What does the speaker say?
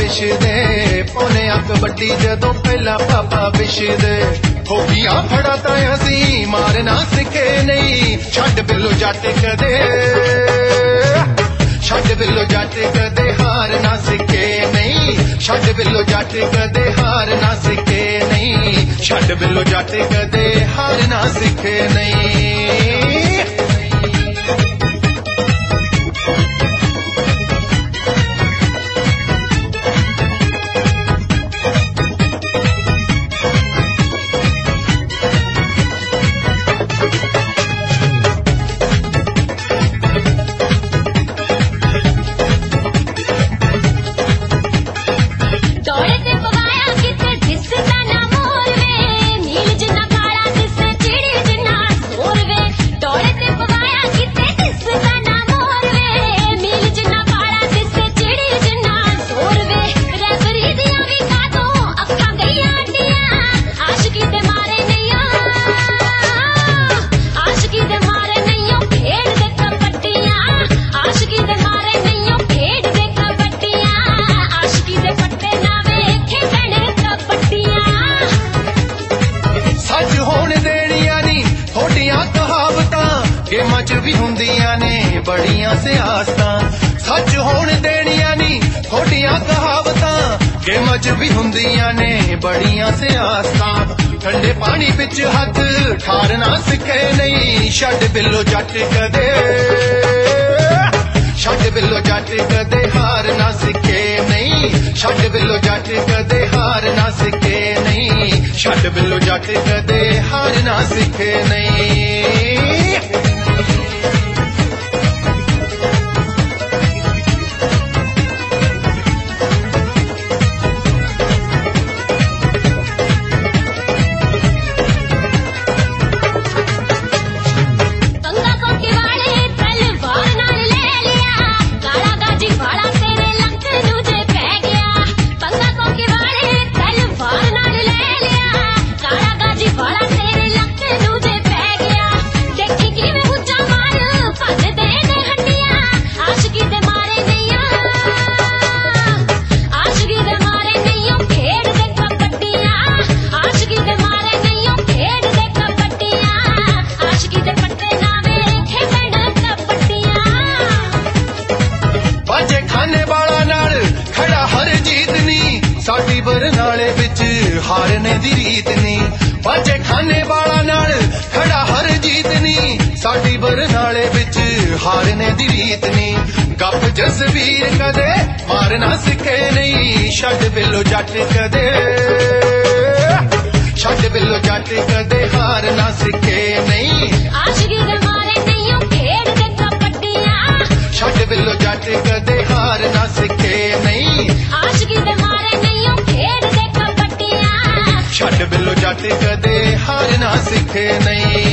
विछदे पौने कबड्डी जदों पहला पापा विछदे हो गया फड़ा तां असीं मारना सिखे नहीं छड्ड बिल्लो जट कदे छड्ड बिल्लो जट कदे हार ना सिखे नहीं छड्ड बिल्लो जट कदे हार ना सिखे नहीं छड्ड बिल्लो जट कदे हार ना सिखे नहीं भी हुंदियां ने बड़ियां सियासतां सच होण देणियां नी थोड़ियां कहावतां गेमां च भी हुंदियां ने बड़ियां सियासतां ठंडे पानी विच हथ ठारना सिखे नहीं छड्ड बिल्लो जट कदे छड्ड बिल्लो जट कदे हार ना सिखे नहीं छड्ड बिल्लो जट कदे हार ना सिखे नहीं छड्ड बिल्लो जट कदे हार ना सिखे नहीं बरनाले विच हारने दी रीत नी बाजे खाने वाला नाल खड़ा हर जीत नी साडी बरनाले विच हारने दी रीत नी गप जसवीर कदे मारना सिखे नहीं छड्ड बिल्लो जट कदे छड्ड बिल्लो जट कदे हार ना सिखे नहीं आशिकी दे मारे नहीं खेड़ दे कपटियां छड्ड बिल्लो जट कदे हार ना सिखे नहीं आशिकी दे मारे छड्ड बिल्लो जट कदे हार ना सिखे नहीं